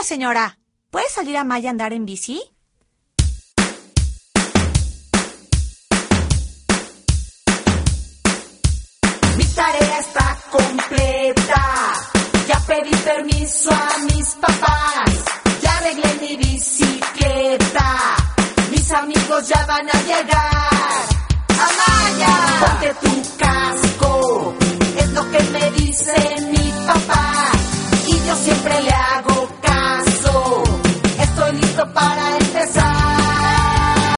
señora. ¿Puede salir Amaya a andar en bici? Mi tarea está completa. Ya pedí permiso a mis papás. Ya arreglé mi bicicleta. Mis amigos ya van a llegar. Amaya, ponte tu